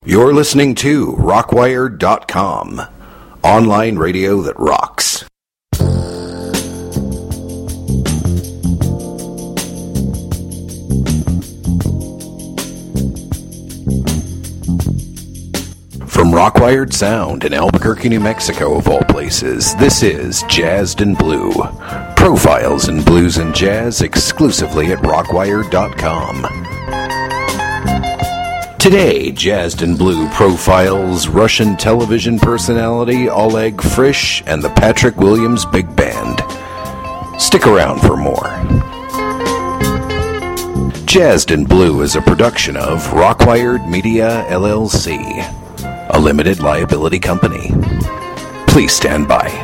You're listening to Rockwired.com, online radio that rocks. From Rockwired Sound in Albuquerque, New Mexico, of all places, this is Jazzed in Blue. Profiles in blues and jazz exclusively at Rockwired.com. Today, Jazzed in Blue profiles Russian television personality Oleg Frisch and the Patrick Williams Big Band. Stick around for more. Jazzed in Blue is a production of Rockwired Media, LLC, a limited liability company. Please stand by.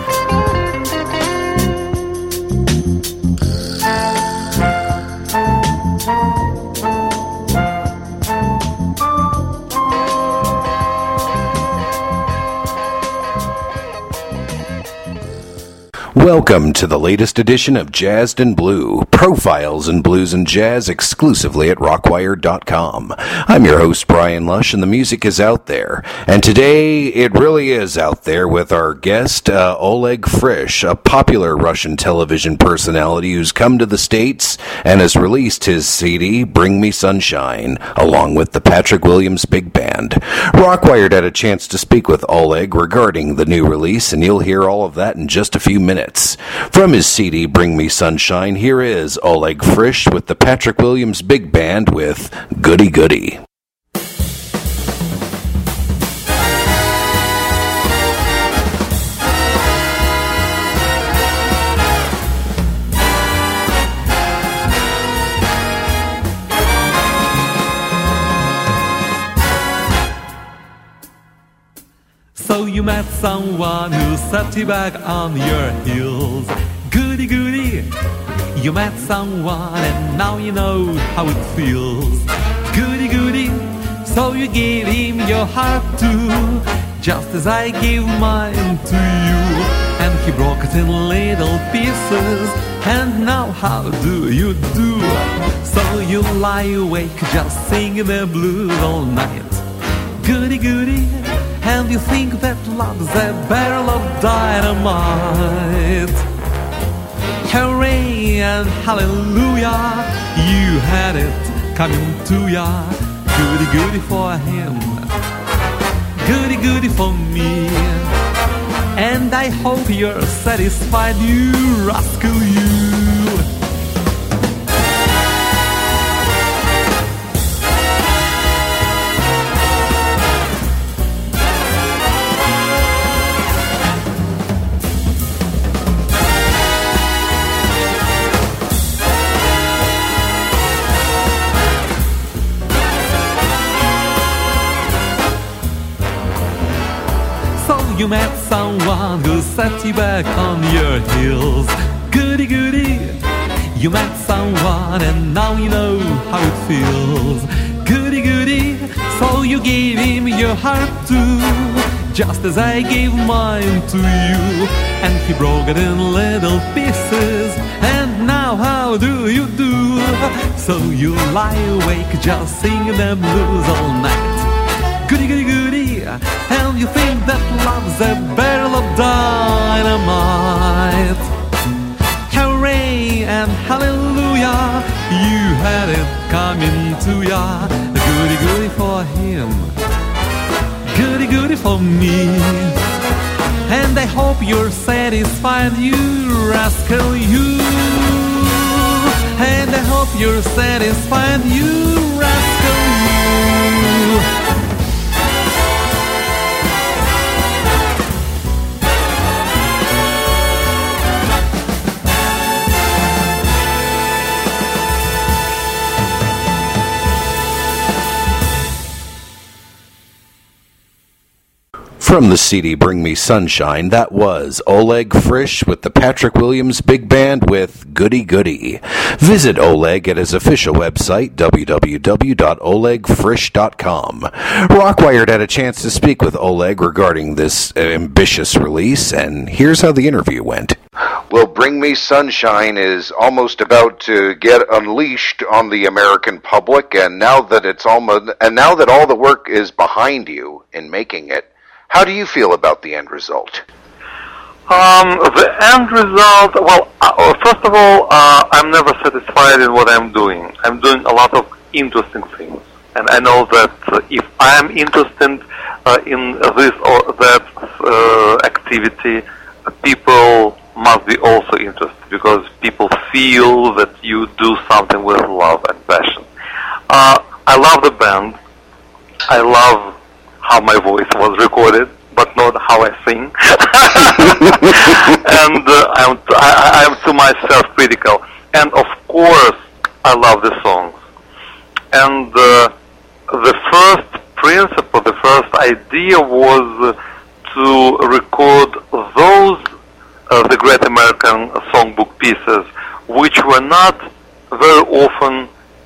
Welcome to the latest edition of Jazzed in Blue, profiles in blues and jazz exclusively at Rockwired.com. I'm your host, Brian Lush, and the music is out there. And today, it really is out there with our guest, Oleg Frisch, a popular Russian television personality who's come to the States and has released his CD, Bring Me Sunshine, along with the Patrick Williams Big Band. Rockwired had a chance to speak with Oleg regarding the new release, and you'll hear all of that in just a few minutes. From his CD, Bring Me Sunshine, here is Oleg Frisch with the Patrick Williams Big Band with Goody Goody. So you met someone who set you back on your heels. Goody goody. You met someone and now you know how it feels. Goody goody. So you gave him your heart too, just as I gave mine to you. And he broke it in little pieces. And now how do you do? So you lie awake just singing the blues all night. Goody goody. And you think that love's a barrel of dynamite. Hooray and hallelujah, you had it coming to ya. Goody goody for him, goody goody for me. And I hope you're satisfied, you rascal you. You met someone who set you back on your heels. Goody goody. You met someone and now you know how it feels. Goody goody. So you gave him your heart too, just as I gave mine to you. And he broke it in little pieces. And now how do you do? So you lie awake just singing the blues all night. Goody goody goody. And you think that love's a barrel of dynamite. Hooray and hallelujah, you had it coming to ya. Goody goody for him, goody goody for me. And I hope you're satisfied, you rascal you. And I hope you're satisfied, you rascal you. From the CD Bring Me Sunshine, that was Oleg Frisch with the Patrick Williams Big Band with Goody Goody. Visit Oleg at his official website, www.olegfrisch.com. Rockwired had a chance to speak with Oleg regarding this ambitious release, and here's how the interview went. Well, Bring Me Sunshine is almost about to get unleashed on the American public, and now that all the work is behind you in making it, how do you feel about the end result? The end result, well, first of all, I'm never satisfied in what I'm doing. I'm doing a lot of interesting things. And I know that if I'm interested in this or that activity, people must be also interested, because people feel that you do something with love and passion. I love the band. I love how my voice was recorded, but not how I sing. And I'm to myself critical. And of course, I love the songs. And the first principle, the first idea was to record those the great American songbook pieces, which were not very often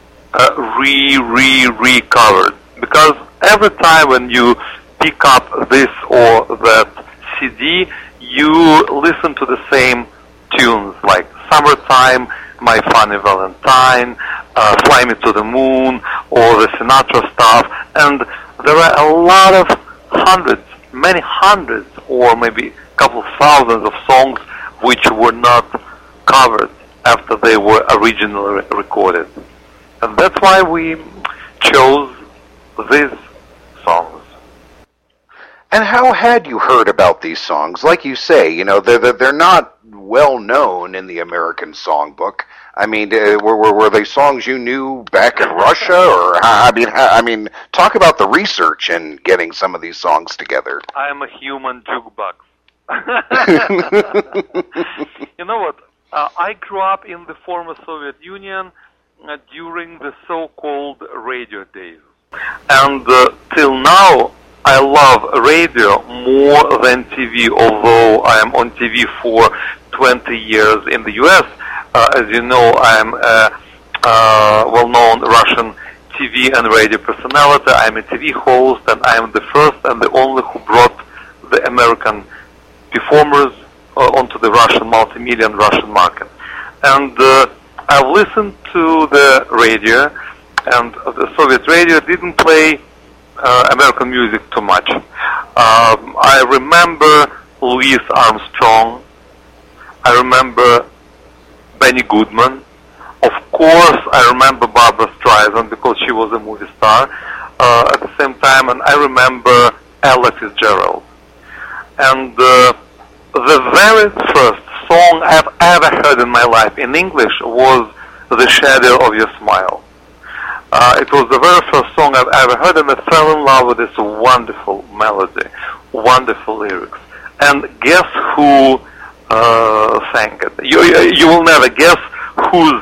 recovered. Because every time when you pick up this or that CD, you listen to the same tunes, like Summertime, My Funny Valentine, Fly Me to the Moon, or the Sinatra stuff. And there are a lot of hundreds, many hundreds, or maybe a couple thousands of songs which were not covered after they were originally recorded. And that's why we chose these songs. And how had you heard about these songs? Like you say, you know, they're not well known in the American songbook. I mean, were they songs you knew back in Russia, or I mean, talk about the research in getting some of these songs together. I am a human jukebox. You know what? I grew up in the former Soviet Union during the so-called radio days, and till now I love radio more than TV. Although I am on TV for 20 years in the U.S., as you know, I am a well-known Russian TV and radio personality. I am a TV host, and I am the first and the only who brought the American performers onto the Russian multi-million Russian market. And I've listened to the radio, and the Soviet radio didn't play American music too much. I remember Louis Armstrong. I remember Benny Goodman. Of course, I remember Barbra Streisand because she was a movie star at the same time, and I remember Ella Fitzgerald. And the very first song I've ever heard in my life in English was The Shadow of Your Smile. It was the very first song I've ever heard, and I fell in love with this wonderful melody, wonderful lyrics. And guess who sang it? You will never guess whose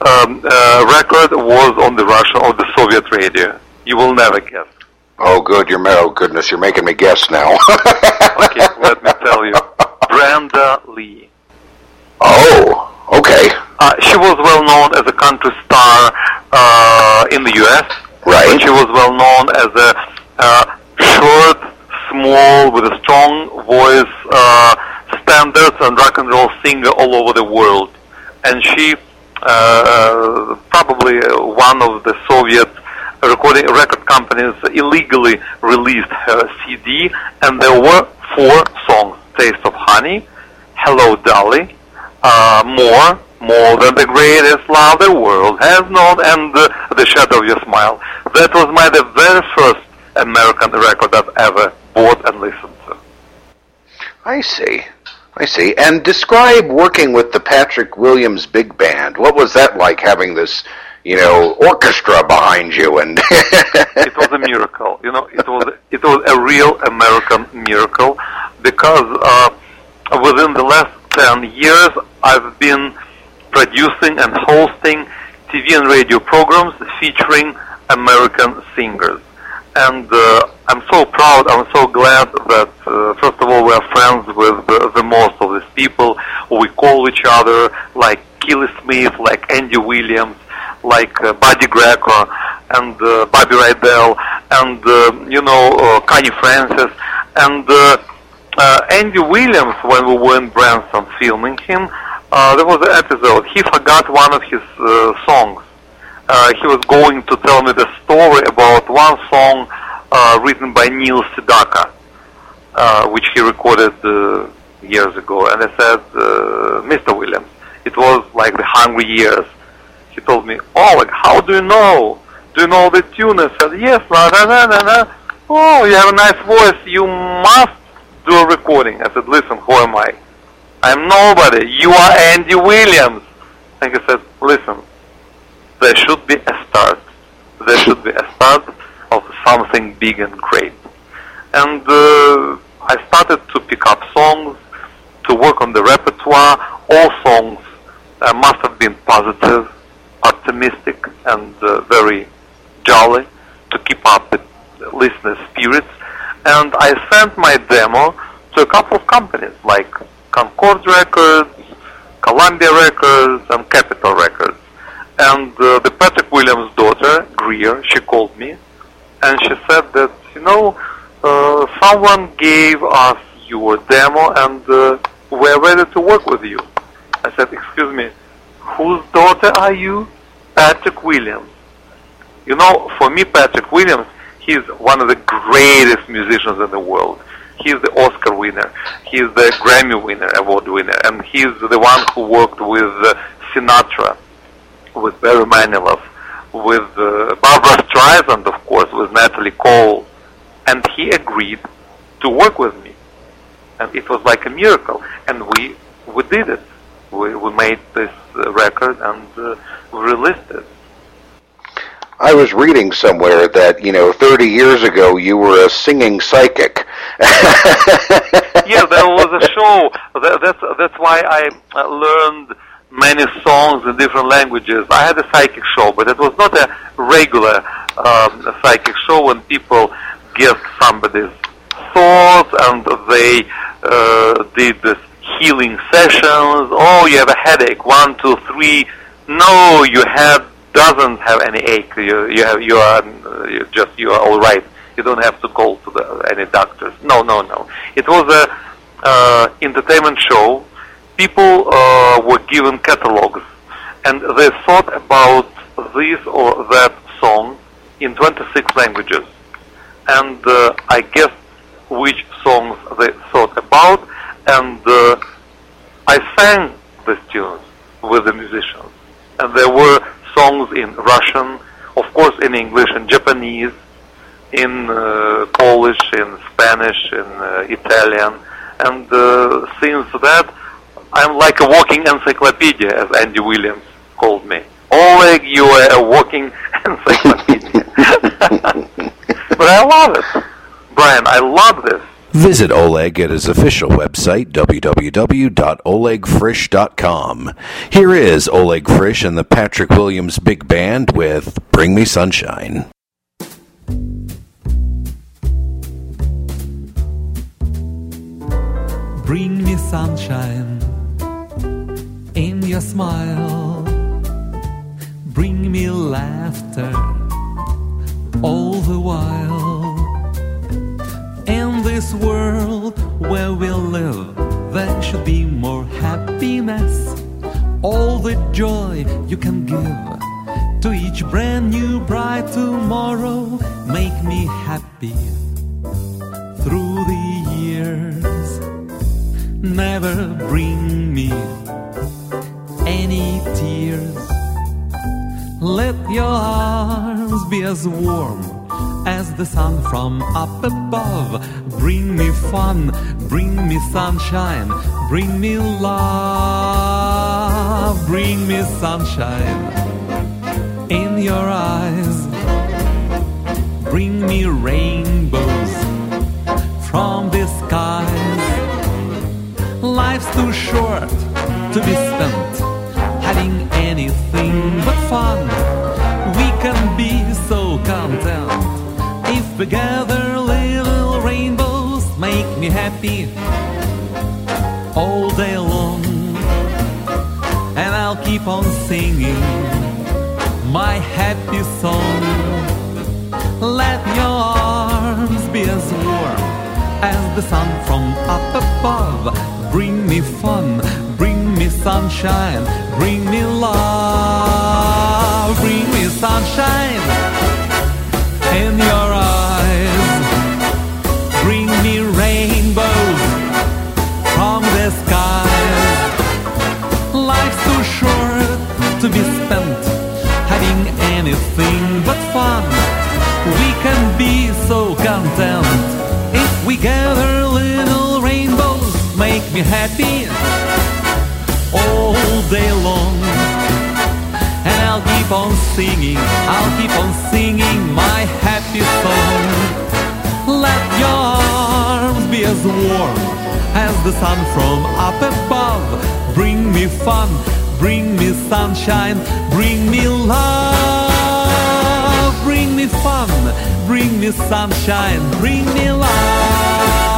record was on the Russian or the Soviet radio. You will never guess. Oh, good! Oh, goodness! You're making me guess now. Okay, let me tell you. Brenda Lee. Oh, okay. She was well known as a country star in the U.S. Right. But she was well known as a short, small, with a strong voice, standards and rock and roll singer all over the world. And she probably one of the Soviet record companies illegally released her CD, and there were 4 songs: Taste of Honey, Hello Dolly, More Than the Greatest Love the World Has Known, and The Shadow of Your Smile. That was the very first American record I've ever bought and listened to. I see. And describe working with the Patrick Williams Big Band. What was that like, having this, orchestra behind you? And it was a miracle. It was a real American miracle, because within the last 10 years I've been producing and hosting TV and radio programs featuring American singers. And I'm so proud, I'm so glad that, first of all, we're friends with the most of these people. We call each other, like Keely Smith, like Andy Williams, like Buddy Greco, and Bobby Rydell, and, Connie Francis. And Andy Williams, when we were in Branson filming him, there was an episode. He forgot one of his songs. He was going to tell me the story about one song written by Neil Sedaka, which he recorded years ago. And I said, Mr. Williams, it was like the Hungry Years. He told me, oh, like, how do you know? Do you know the tune? I said, yes, la na na na na. Oh, you have a nice voice. You must do a recording. I said, listen, who am I? I'm nobody. You are Andy Williams. And he said, listen, there should be a start. There should be a start of something big and great. And I started to pick up songs, to work on the repertoire. All songs must have been positive, optimistic, and very jolly to keep up with listeners' spirits. And I sent my demo to a couple of companies like Concord Records, Columbia Records, and Capitol Records. And the Patrick Williams' daughter, Greer, she called me, and she said that, someone gave us your demo, and we're ready to work with you. I said, excuse me, whose daughter are you? Patrick Williams. For me, Patrick Williams, he's one of the greatest musicians in the world. He's the Oscar winner. He's the Grammy award winner. And he's the one who worked with Sinatra, with Barry Manilow, with Barbra Streisand, of course, with Natalie Cole. And he agreed to work with me. And it was like a miracle. And we did it. We made this record and we released it. I was reading somewhere that, 30 years ago you were a singing psychic. Yeah, there was a show. That's why I learned many songs in different languages. I had a psychic show, but it was not a regular psychic show when people guessed somebody's thoughts and they did this healing sessions. Oh, you have a headache. 1, 2, 3. No, your head doesn't have any ache. You are all right. You don't have to go to any doctors. No. It was a entertainment show. People were given catalogs, and they thought about this or that song in 26 languages. And I guessed which songs they thought about, and I sang these tunes with the musicians. And there were songs in Russian, of course in English and Japanese, in Polish, in Spanish, in Italian. And since that, I'm like a walking encyclopedia, as Andy Williams called me. Oleg, you are a walking encyclopedia. But I love it. Brian, I love this. Visit Oleg at his official website, www.olegfrisch.com. Here is Oleg Frisch and the Patrick Williams Big Band with Bring Me Sunshine. Bring me sunshine in your smile. Bring me laughter all the while. In this world where we live, there should be more happiness. All the joy you can give to each brand new bright tomorrow. Make me happy through the years. Never bring me any tears. Let your arms be as warm as the sun from up above. Bring me fun, bring me sunshine, bring me love. Bring me sunshine in your eyes. Bring me rainbows from the skies. Life's too short to be spent having anything but fun. We can be so content if we gather little rainbows. Make me happy all day long, and I'll keep on singing my happy song. Let your arms be as warm as the sun from up above. Bring me fun, bring me sunshine, bring me love. Bring me sunshine in your eyes. Bring me rainbows from the skies. Life's too short to be spent having anything but fun. We can be so content if we gather little rainbows. Make me happy all day long. And I'll keep on singing, I'll keep on singing my happy song. Let your arms be as warm as the sun from up above. Bring me fun, bring me sunshine, bring me love. Bring me fun, bring me sunshine, bring me love.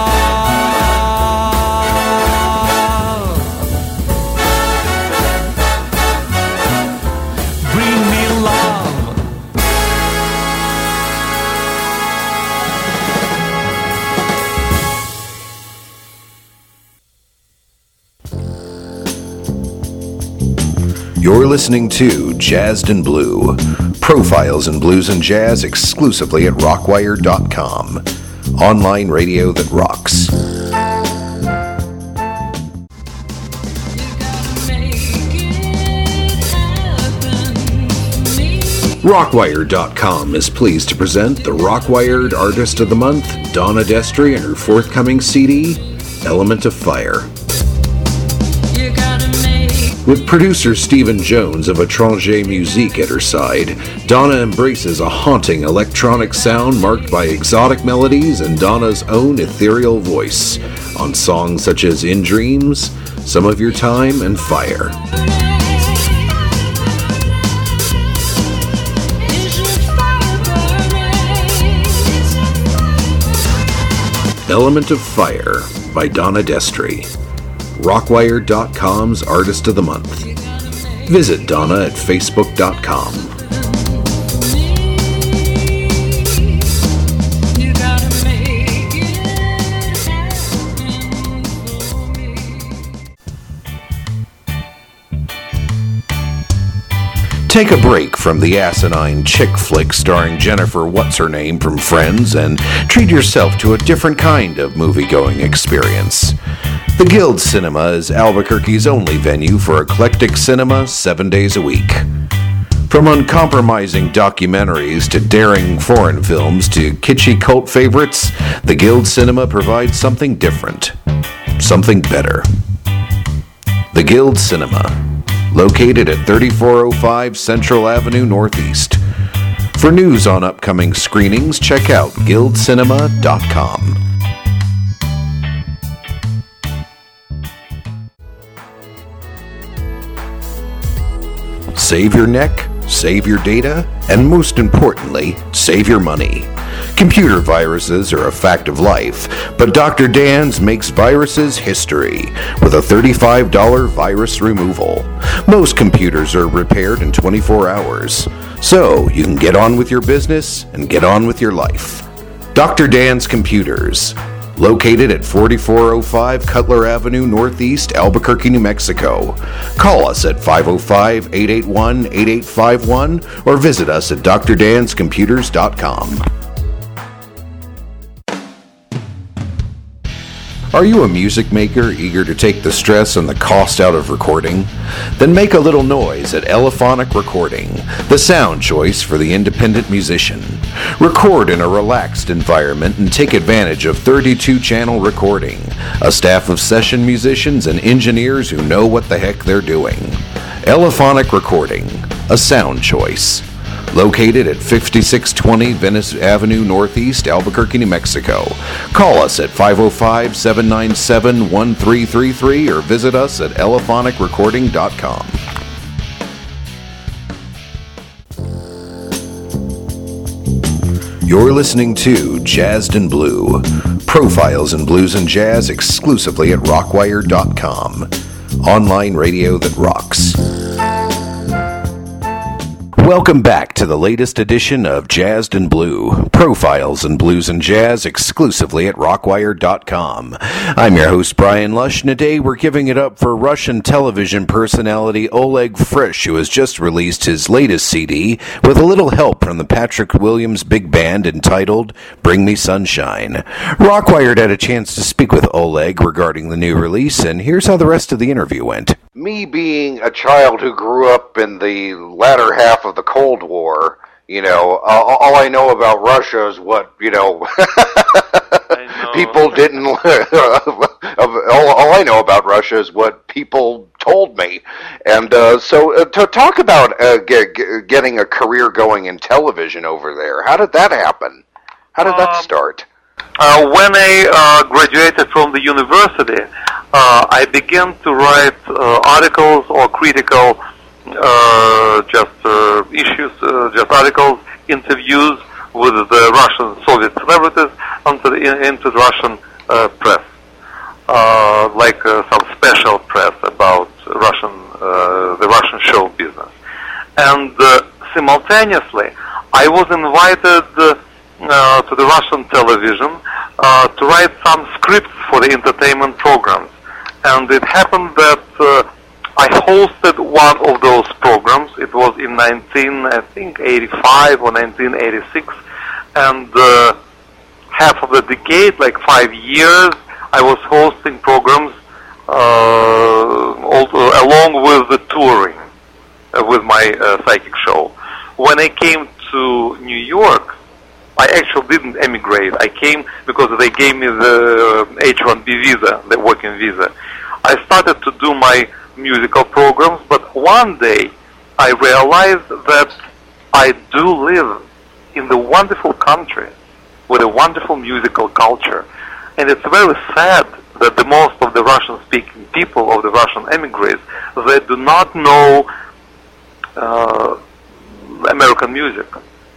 Bring me love. You're listening to Jazzed and Blue, profiles in blues and jazz exclusively at rockwire.com. Online radio that rocks. Rockwire.com is pleased to present the Rockwired Artist of the Month, Donna Destry, and her forthcoming CD, Element of Fire. With producer Stephen Jones of Étranger Musique at her side, Donna embraces a haunting electronic sound marked by exotic melodies and Donna's own ethereal voice on songs such as In Dreams, Some of Your Time, and Fire. Element of Fire by Donna Destry. Rockwire.com's Artist of the Month. Visit Donna at Facebook.com. Take a break from the asinine chick flick starring Jennifer What's-Her-Name from Friends and treat yourself to a different kind of movie-going experience. The Guild Cinema is Albuquerque's only venue for eclectic cinema 7 days a week. From uncompromising documentaries to daring foreign films to kitschy cult favorites, the Guild Cinema provides something different, something better. The Guild Cinema, located at 3405 Central Avenue Northeast. For news on upcoming screenings, check out guildcinema.com. Save your neck, save your data, and most importantly, save your money. Computer viruses are a fact of life, but Dr. Dan's makes viruses history with a $35 virus removal. Most computers are repaired in 24 hours, so you can get on with your business and get on with your life. Dr. Dan's Computers, located at 4405 Cutler Avenue Northeast, Albuquerque, New Mexico. Call us at 505-881-8851 or visit us at drdanscomputers.com. Are you a music maker eager to take the stress and the cost out of recording? Then make a little noise at Elephonic Recording, the sound choice for the independent musician. Record in a relaxed environment and take advantage of 32-channel recording, a staff of session musicians and engineers who know what the heck they're doing. Elephonic Recording, a sound choice. Located at 5620 Venice Avenue Northeast, Albuquerque, New Mexico. Call us at 505-797-1333 or visit us at elephonicrecording.com. You're listening to Jazzed and Blue, profiles in blues and jazz exclusively at rockwire.com. Online radio that rocks. Welcome back to the latest edition of Jazzed and Blue, profiles in blues and jazz exclusively at rockwire.com. I'm your host, Brian Lush, and today we're giving it up for Russian television personality Oleg Frisch, who has just released his latest CD with a little help from the Patrick Williams Big Band entitled Bring Me Sunshine. Rockwired had a chance to speak with Oleg regarding the new release, and here's how the rest of the interview went. Me being a child who grew up in the latter half of the Cold War, all I know about Russia is what, people didn't, all I know about Russia is what people told me. And so to talk about getting a career going in television over there, how did that happen? How did that start? When I graduated from the university, I began to write articles or critical issues, just articles, interviews with the Russian Soviet celebrities into the Russian press, like some special press about the Russian show business. And simultaneously, I was invited to the Russian television to write some scripts for the entertainment programs. And it happened that I hosted one of those programs. It was in 1985 or 1986. And half of the decade, like 5 years, I was hosting programs along with the touring with my psychic show. When I came to New York, I actually didn't emigrate. I came because they gave me the H-1B visa, the working visa. I started to do my musical programs, but one day I realized that I do live in the wonderful country with a wonderful musical culture. And it's very sad that the most of the Russian-speaking people, of the Russian emigres, they do not know American music.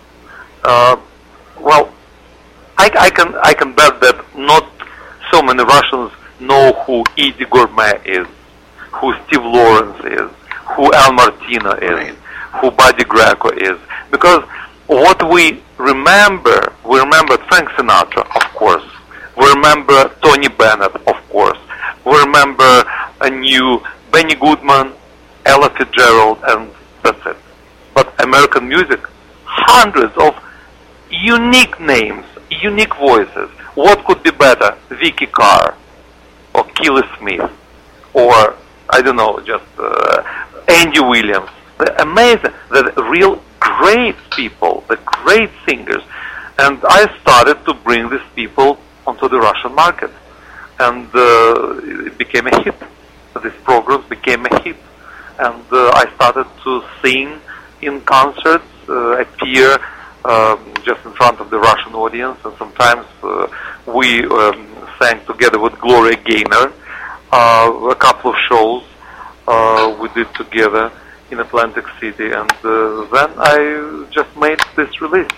Well, I can bet that not so many Russians know who Eddie Gourmet is, who Steve Lawrence is, who Al Martino is, who Buddy Greco is. Because what we remember Frank Sinatra, of course. We remember Tony Bennett, of course. We remember a new Benny Goodman, Ella Fitzgerald, and that's it. But American music, hundreds of unique names, unique voices. What could be better? Vicky Carr, or Keely Smith, or I don't know, just Andy Williams. They're amazing. They're real great people, the great singers. And I started to bring these people onto the Russian market. And it became a hit. These programs became a hit. And I started to sing in concerts, appear just in front of the Russian audience, and sometimes we sang together with Gloria Gaynor a couple of shows we did together in Atlantic City, and then I just made this release.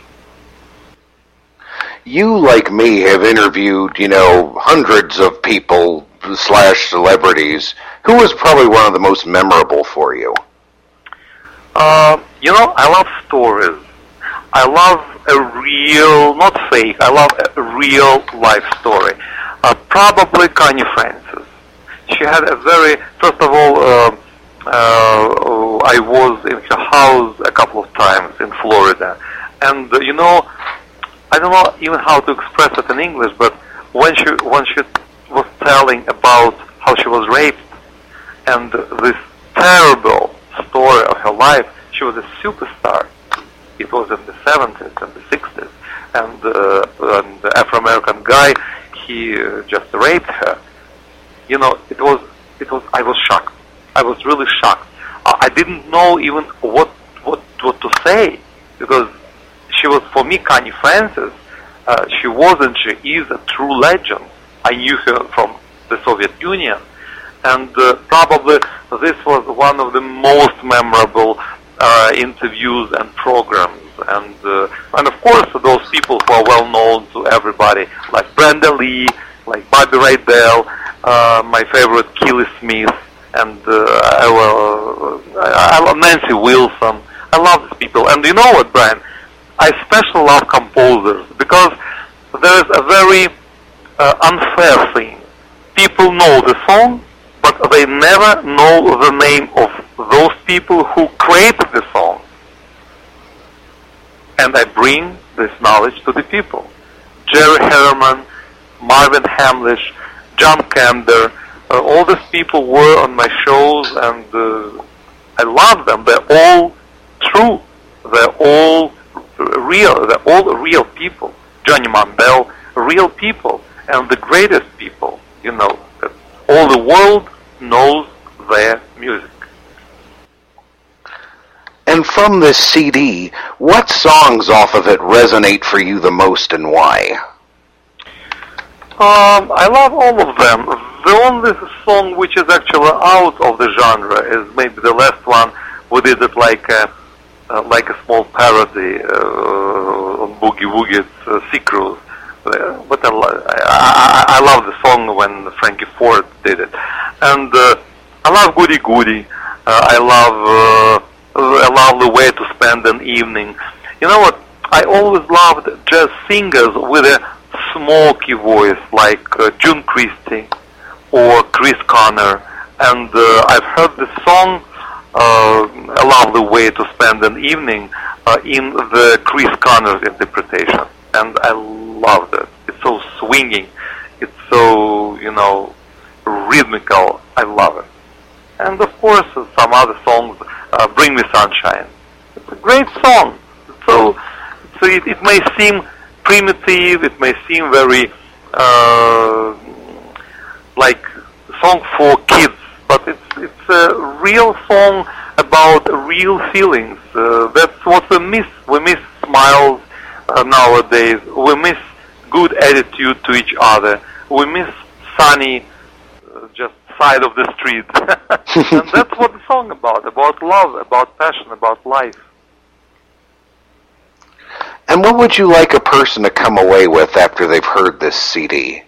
You, like me, have interviewed, hundreds of people / celebrities. Who was probably one of the most memorable for you? I love stories. I love a real, not fake, I love a real life story. Probably Connie Francis. She had a very, first of all, I was in her house a couple of times in Florida. And, I don't know even how to express it in English, but when she was telling about how she was raped and this terrible story of her life, she was a superstar. It was in the 70s and the 60s, and the Afro-American guy, he just raped her. I was shocked. I was really shocked. I didn't know even what to say, because she was, for me, Connie Francis. She is a true legend. I knew her from the Soviet Union, and probably this was one of the most memorable interviews and programs, and of course those people who are well known to everybody, like Brenda Lee, like Bobby Rydell, my favorite Keely Smith, and I love Nancy Wilson. I love these people. And you know what, Brian? I especially love composers because there is a very unfair thing. People know the song, but they never know the name of those people who created the song. And I bring this knowledge to the people. Jerry Herman, Marvin Hamlish, John Kander, all these people were on my shows, and I love them. They're all true. They're all real. They're all real people. Johnny Mandel, real people, and the greatest people. You know, that all the world knows their music. And from this CD, what songs off of it resonate for you the most, and why? I love all of them. The only song which is actually out of the genre is maybe the last one. We did it like a small parody on Boogie Woogie's Sea Cruise. But I love the song when Frankie Ford did it. And I love Goody Goody. I love The Way to Spend an Evening. You know what? I always loved jazz singers with a smoky voice, like June Christy or Chris Conner. And I've heard this song, I love The Way to Spend an Evening, in the Chris Conner's interpretation. And I loved it. It's so swinging. It's so, rhythmical. I love it. And of course, some other songs, Bring Me Sunshine. It's a great song. So it may seem primitive, it may seem very like a song for kids, but it's a real song about real feelings. That's what we miss. We miss smiles nowadays. We miss good attitude to each other. We miss sunny, just side of the street. And that's what the song about love, about passion, about life. And what would you like a person to come away with after they've heard this CD?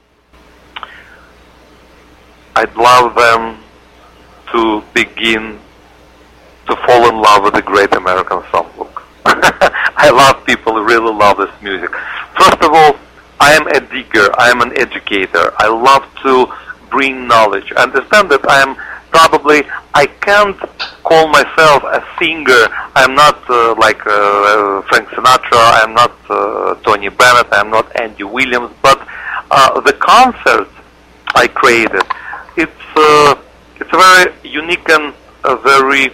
I'd love them to begin to fall in love with the great American songbook. I love people who really love this music. First of all, I am a digger. I am an educator. I love to bring knowledge. I understand that I can't call myself a singer. I'm not like Frank Sinatra. I'm not Tony Bennett. I'm not Andy Williams. But the concerts I created, it's a very unique and a very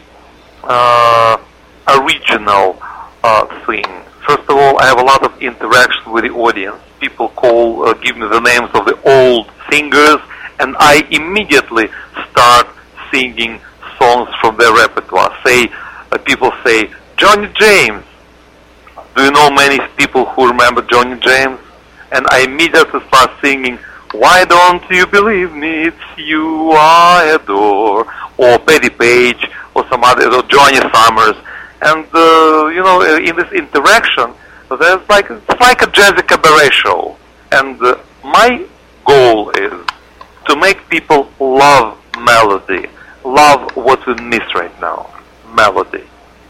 original thing. First of all, I have a lot of interaction with the audience. People give me the names of the old singers, and I immediately start singing songs from their repertoire. People say, Johnny James. Do you know many people who remember Johnny James? And I immediately start singing, Why Don't You Believe Me, It's You I Adore, or Betty Page, or some other, or Johnny Summers. And, in this interaction, it's like a jazzy cabaret show. And my goal is to make people love melody, love what we miss right now, melody.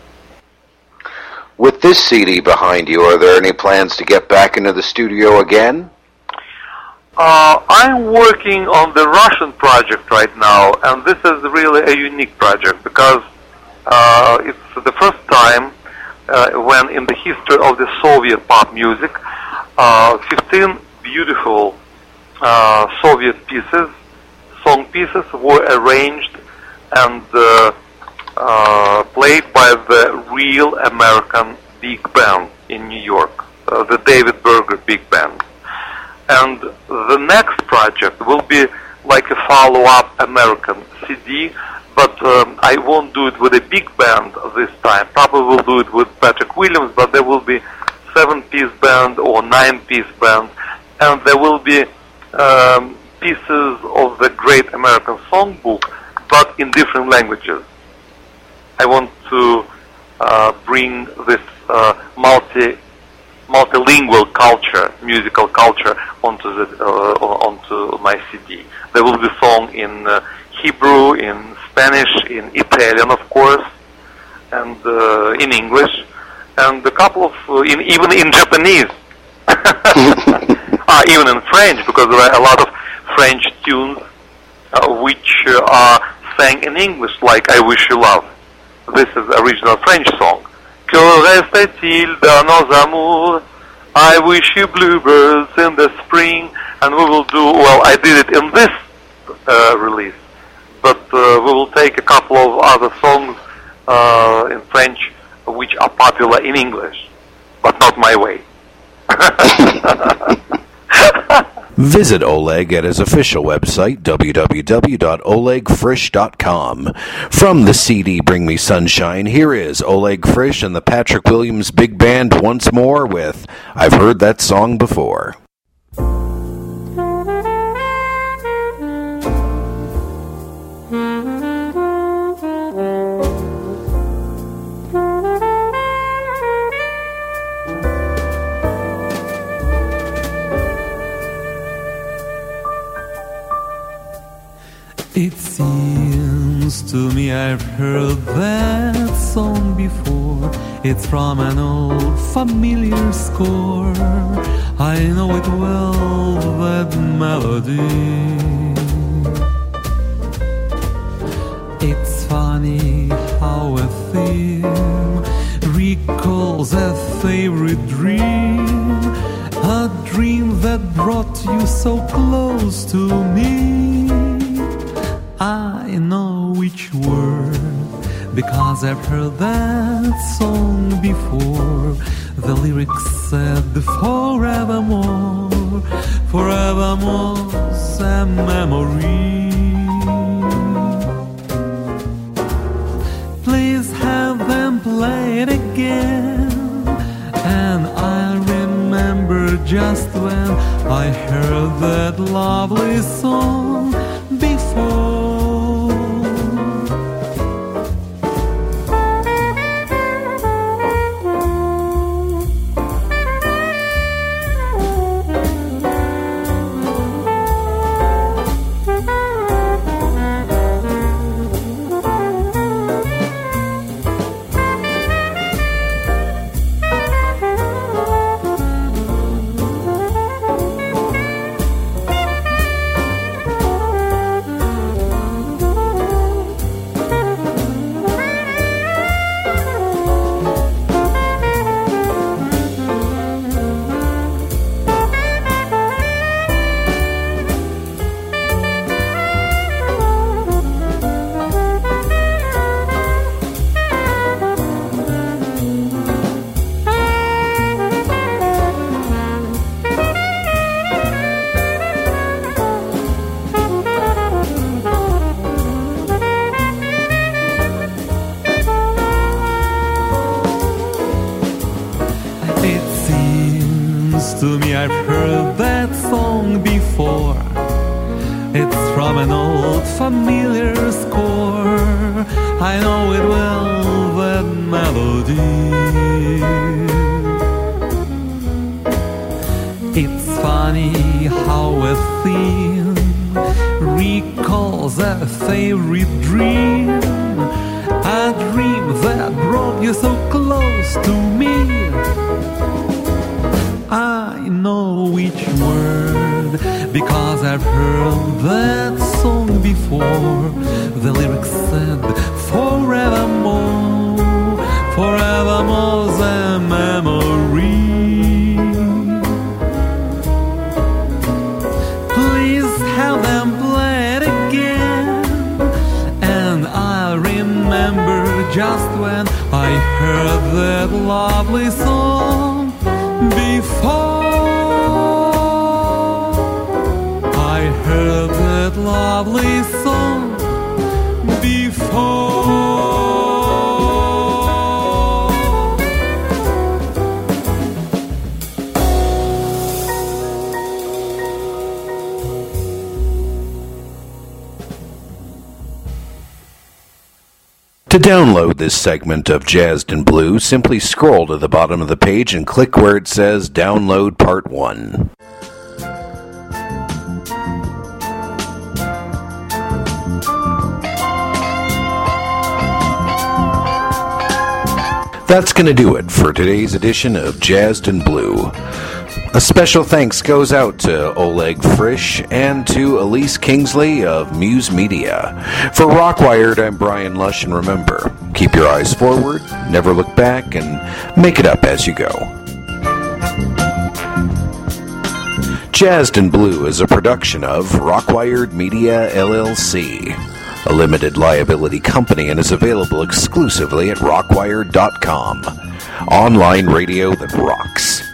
With this CD behind you, are there any plans to get back into the studio again? I'm working on the Russian project right now, and this is really a unique project because it's the first time when in the history of the Soviet pop music, 15 beautiful Soviet song pieces were arranged and played by the real American big band in New York, the David Berger Big Band. And the next project will be like a follow-up American CD, but I won't do it with a big band this time. Probably will do it with Patrick Williams, but there will be 7-piece band or 9-piece band, and there will be pieces of the great American songbook, but in different languages. I want to bring this multilingual culture, musical culture, onto my CD. There will be song in Hebrew, in Spanish, in Italian, of course, and in English, and a couple of even in Japanese, even in French, because there are a lot of French tunes which are sang in English, like "I Wish You Love." This is the original French song. Que reste-t-il de nos amours? I wish you bluebirds in the spring, and we will do. Well, I did it in this release, but we will take a couple of other songs in French which are popular in English, but not my way. Visit Oleg at his official website, www.olegfrisch.com. From the CD Bring Me Sunshine, here is Oleg Frisch and the Patrick Williams Big Band once more with I've Heard That Song Before. It seems to me I've heard that song before. It's from an old familiar score. I know it well, that melody. It's funny how a theme recalls a favorite dream, a dream that brought you so close to me. I know which word, because I've heard that song before. The lyrics said forevermore, forevermore's a memory. Please have them play it again, and I'll remember just when I heard that lovely song before. To me, I've heard that song before. It's from an old familiar score. I know it well, that melody. It's funny how a theme recalls a favorite dream, a dream that brought you so close to me. I know which word, because I've heard that song before. The lyrics said forevermore, forevermore's a memory. Please have them play it again, and I'll remember just when I heard that lovely song before. I heard that lovely song before. To download this segment of Jazzed in Blue, simply scroll to the bottom of the page and click where it says Download Part 1. That's going to do it for today's edition of Jazzed in Blue. A special thanks goes out to Oleg Frisch and to Elise Kingsley of Muse Media. For Rockwired, I'm Brian Lush, and remember, keep your eyes forward, never look back, and make it up as you go. Jazzed in Blue is a production of Rockwired Media, LLC, a limited liability company, and is available exclusively at rockwired.com. Online radio that rocks.